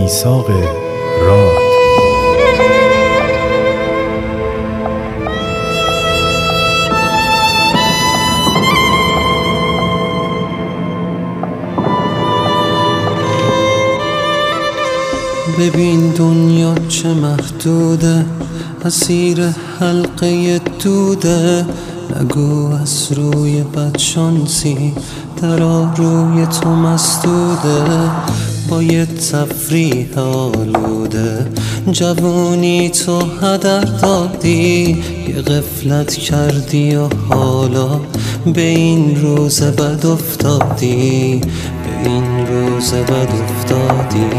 میثاق راد. ببین دنیا چه محدوده، اسیر حلقه دوده. نگو از روی بدشانسی درا روی تو مسدوده. با یه تفریح آلوده جوونی تو هدر دادی. یه غفلت کردی و حالا به این روز بد افتادی، به این روز بد افتادی.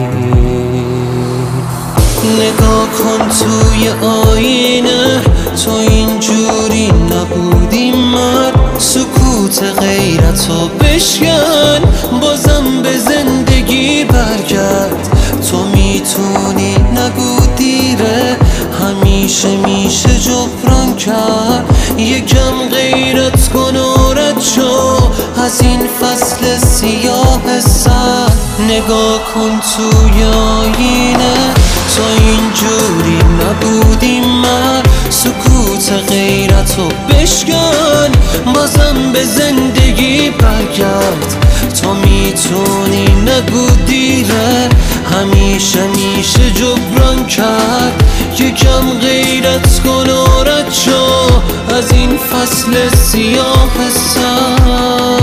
نگاه کن توی آینه، تو اینجوری نبودی مرد. سکوت غیرتو بشکن، بازم به زندگی برگرد. تو میتونی، نگو دیره، همیشه میشه جبران کرد. یکم غیرت کن و رد شو از این فصل سیاه سر. نگاه کن توی آینه، تو اینجوری نبودی من. سکوت غیرتو بشکن، بازم به زندگی برگرد. تو میتونی، نگو دیره، همیشه میشه جبران کرد. یکم غیرت کن و رد شو از این فصل سیاه سر.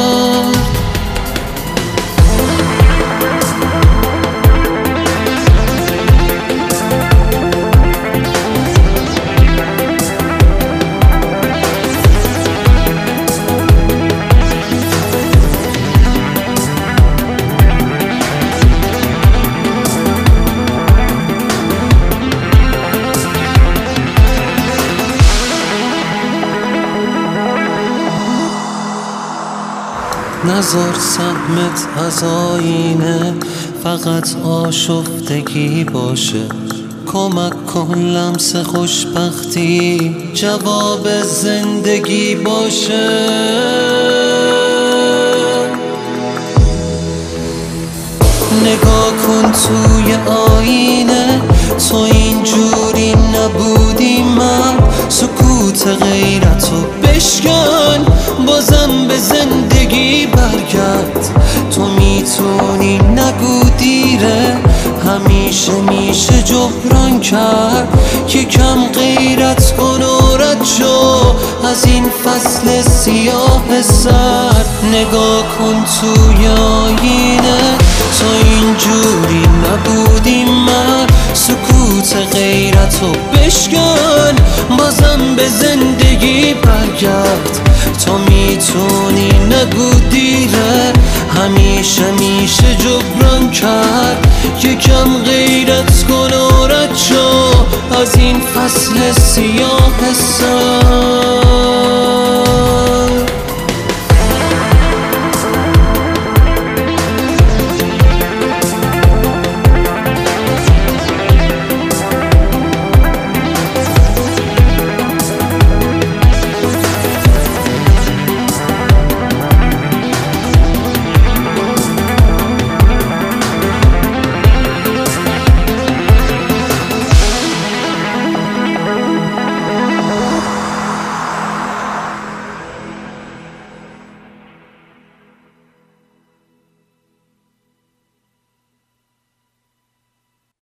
نذار سهمت از آینه فقط آشفتگی باشه. کمک کن لمس خوشبختی جواب زندگی باشه. نگاه کن توی آینه، تو اینجوری نبودی من. سکوت غیرتو بشکن، بازم به زندگی برگرد. تو میتونی، نگو دیره، همیشه میشه جبران کرد. یکم غیرت کن و رد شو از این فصل سیاه سر. نگاه کن توی آینه، تو اینجوری نبودی من. سکوت غیرتو بشکن، بازم به زندگی برگرد. تو میتونی، نگو دیره، همیشه میشه جبران کرد. یکم غیرت کن و رد شو از این فصل سیاه سر.